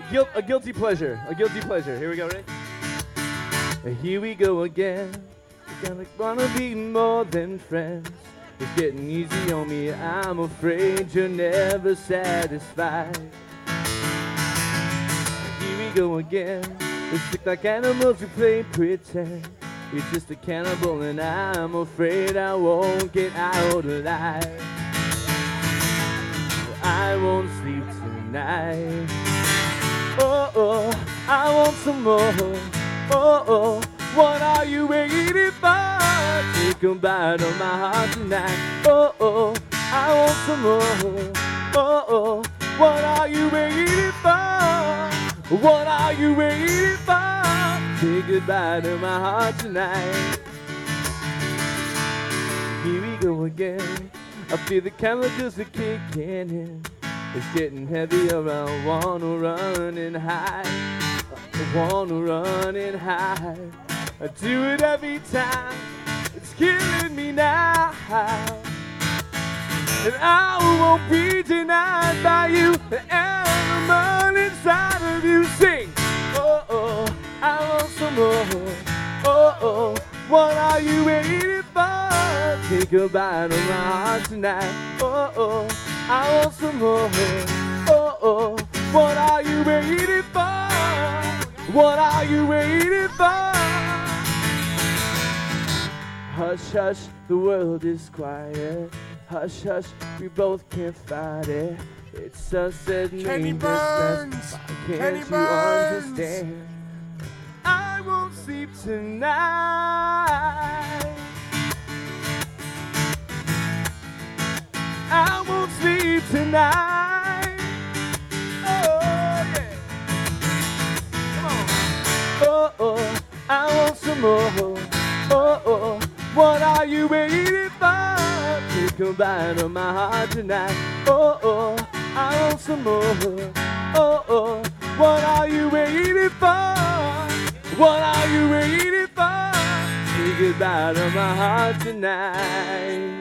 A guilty pleasure. A guilty pleasure. Here we go, ready? Here we go again. We're gonna wanna be more than friends. It's getting easy on me. I'm afraid you're never satisfied. Here we go again. We stick like animals who play pretend. You're just a cannibal and I'm afraid I won't get out alive. I won't sleep tonight. Oh, oh, I want some more. Oh, oh, what are you waiting for? Take a bite of my heart tonight. Oh, oh, I want some more. Oh, oh, what are you waiting for? What are you waiting for? Take a bite of my heart tonight. Here we go again. I feel the chemicals are kicking in. It's getting heavier, I wanna run and hide. I wanna run and hide. I do it every time. It's killing me now. And I won't be denied by you. The animal inside of you sing. Oh, oh, I want some more. Oh, oh, what are you waiting for? Take a bite of my heart tonight. Oh, oh, I want some more. Oh, oh, what are you waiting for? What are you waiting for? Hush, hush, the world is quiet. Hush, hush, we both can't fight it. It's us at namelessness. Why can't you understand? I won't sleep tonight. I won't sleep tonight. Oh, yeah. Come on. Oh, oh, I want some more. Oh, oh, what are you waiting for? Take a bite of my heart tonight. Oh, oh, I want some more. Oh, oh, what are you waiting for? What are you waiting for? Take a bite of my heart tonight.